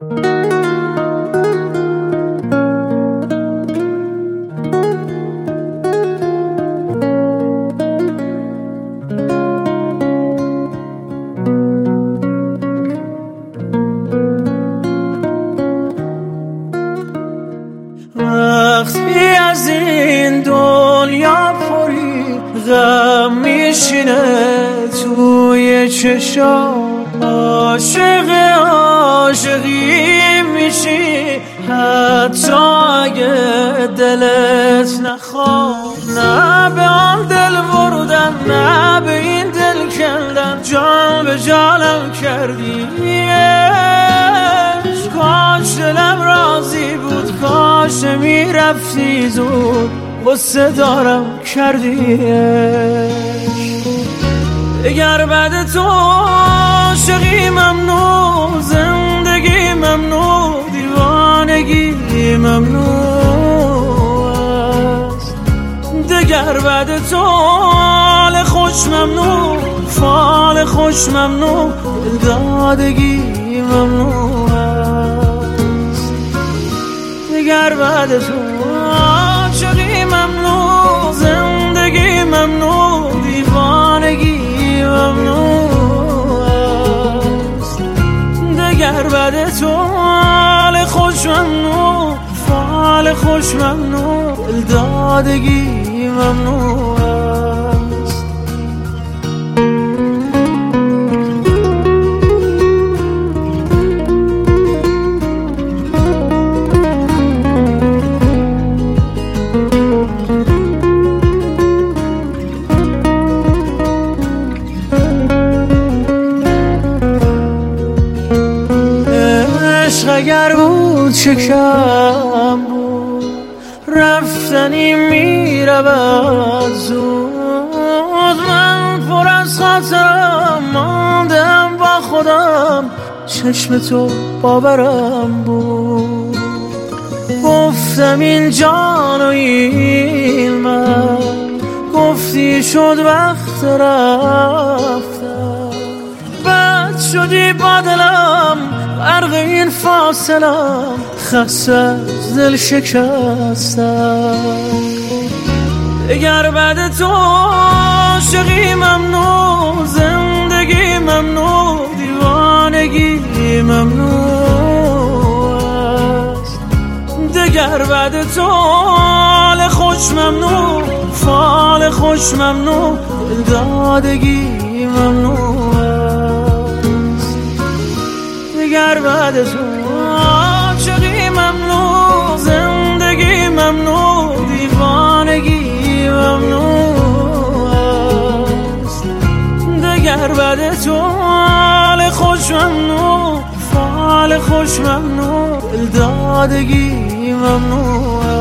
وقتی از این دنیا پری غم میشینه توی چشام، عاشق عاشقی میشی حتی اگه دلت نخواد. نه به آن دل بردن، نه به این دل کندن، جان به جانم کردی. کاش دلم راضی بود، کاش میرفتی زود، غصه دارم کردی. اگر بعد تو عاشقی ممنوع، زندگی ممنوع، دیوانگی ممنوع است. دگر بعد تو حال خوش ممنوع، فال خوش ممنوع، دادگی ممنوع است. دگر بعد تو عاشقی ممنوع، زندگی ممنوع، دیوانگی ممنوع است. دگر بعد تو حال خوش ممنوع، فال خوش ممنوع، دادگی ممنوع است. اگر بود چه کم بود، رفتنی میرود زود. من پر از خاطرم ماندم با خودم، چشم تو باورم بود. گفتم این جان و این من، گفتی شد وقت رفتم. بد شدی با دلم غرق این فاصلم، خسته از دل شکستم. اگر بعد تو عاشقی ممنوع، زندگی ممنوع، دیوانگی ممنوع است. دگر بعد تو حال خوش ممنوع، فال خوش ممنوع، دادگی ممنوع است. دگر بعد تو عاشقی ممنوع، زندگی ممنوع، دیوانگی ممنوع است. دگر بعد تو حال خوش ممنوع، فال خوش ممنوع، دادگی ممنوع است.